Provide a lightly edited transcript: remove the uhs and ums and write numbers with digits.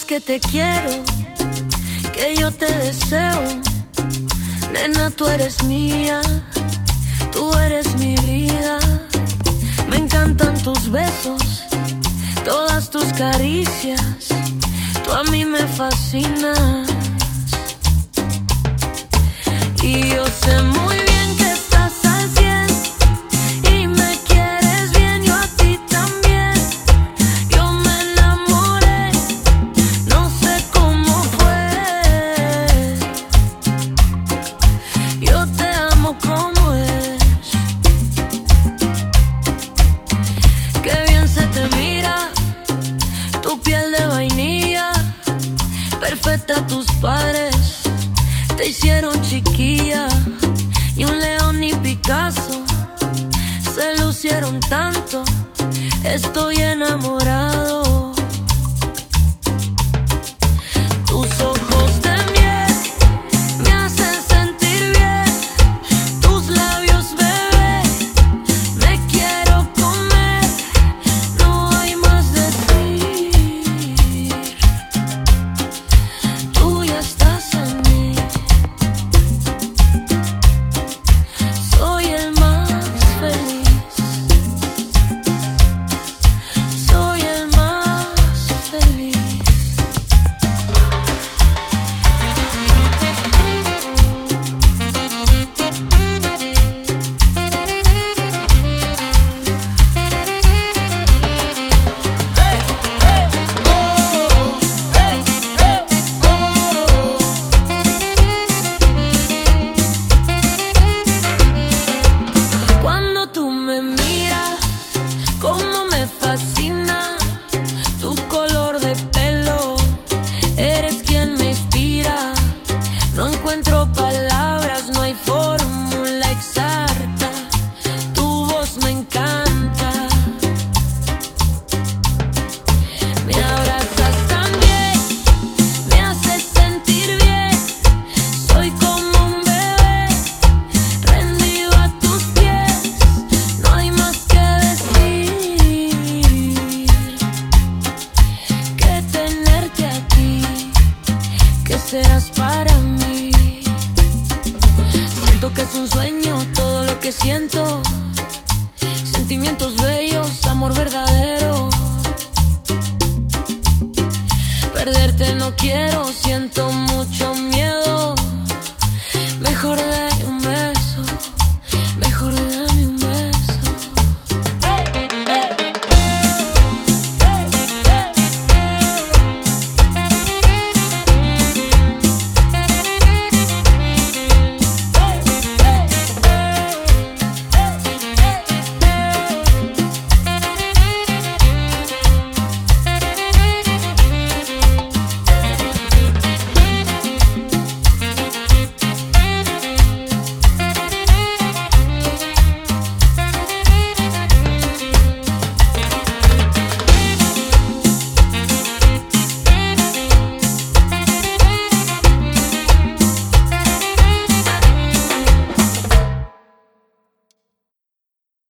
que te quiero, que yo te deseo. Nena, tú eres mía, tú eres mi vida. Me encantan tus besos, todas tus caricias. Tú a mí me fascinas. Y yo sé muy bien que estás al 100 y me quieres bien, yo a ti también. Yo me enamoré, no sé cómo fue. Yo te amo como es. Qué bien se te mira, tu piel de vainilla. Perfecta, tus padres te hicieron chiquilla. Y un león y Picasso se lucieron tanto. Estoy enamorado. Tus ojos de miel me hacen sentir bien. Tus labios, bebé, me quiero comer. No hay más decir. Tú ya estás en mí. Soy el más feliz. Soy el más feliz. Cuando tú me miras, cómo me fascina tu color de pelo. Eres quien me inspira. No encuentro palabras, no hay fórmula exacta. Tu voz me encanta. Me abrazas también, me haces sentir bien. Soy como un bebé rendido a tus pies. No hay más que decir que tenerte aquí, que seas para mí. Siento que es un sueño todo lo que siento. Sentimientos bellos, amor verdadero. Perderte no quiero, siento mucho miedo. Mejor de